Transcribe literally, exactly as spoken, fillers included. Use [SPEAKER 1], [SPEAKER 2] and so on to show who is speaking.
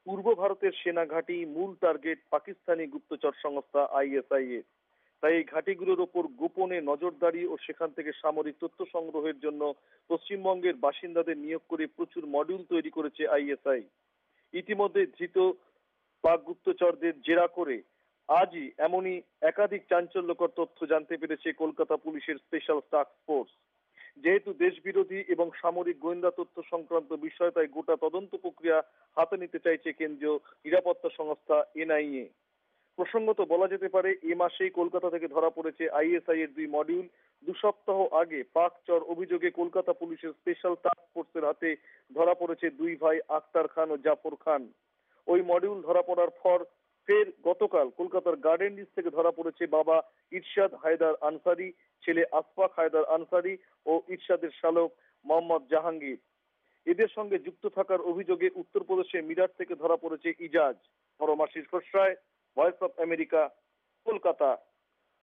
[SPEAKER 1] পূর্ব ভারতের সেনা ঘাঁটি মূল টার্গেট পাকিস্তানি গুপ্তচর সংস্থা আইএসআই এর। তাই এই ঘাঁটিগুলোর ওপর গোপনে নজরদারি ও সেখান থেকে সামরিক তথ্য সংগ্রহের জন্য পশ্চিমবঙ্গের বাসিন্দাদের নিয়োগ করে প্রচুর মডিউল তৈরি করেছে আইএসআই। ইতিমধ্যে ধৃত পাক গুপ্তচরদের জেরা করে আজই এমনই একাধিক চাঞ্চল্যকর তথ্য জানতে পেরেছে কলকাতা পুলিশের স্পেশাল টাস্ক ফোর্স। যেহেতু দেশ বিরোধী এবং সামরিক গোয়েন্দা তথ্য সংক্রান্ত বিষয়, তাই গোটা তদন্ত প্রক্রিয়া হাতে নিতে চাইছে কেন্দ্রীয় নিরাপত্তা সংস্থা এনআইএ। প্রসঙ্গত বলা যেতে পারে এ মাসেই কলকাতা থেকে ধরা পড়েছে আইএসআই এর দুই মডিউল। দু সপ্তাহ আগে পাক চর অভিযোগে কলকাতা পুলিশের স্পেশাল টাস্ক ফোর্সের হাতে ধরা পড়েছে দুই ভাই আক্তার খান ও জাফর খান। ওই মডিউল ধরা পড়ার পর ফের গতকাল কলকাতার গার্ডেন রিচ থেকে ধরা পড়েছে বাবা ইরশাদ হায়দার আনসারি, ছেলে আশফাক হায়দার আনসারি ও ইরশাদের শালক মোহাম্মদ জাহাঙ্গীর। এদের সঙ্গে যুক্ত থাকার অভিযোগে উত্তরপ্রদেশের মিরাট থেকে ধরা পড়েছে Ijaz. Paramashis Ghoshroy, voice of America, Kolkata.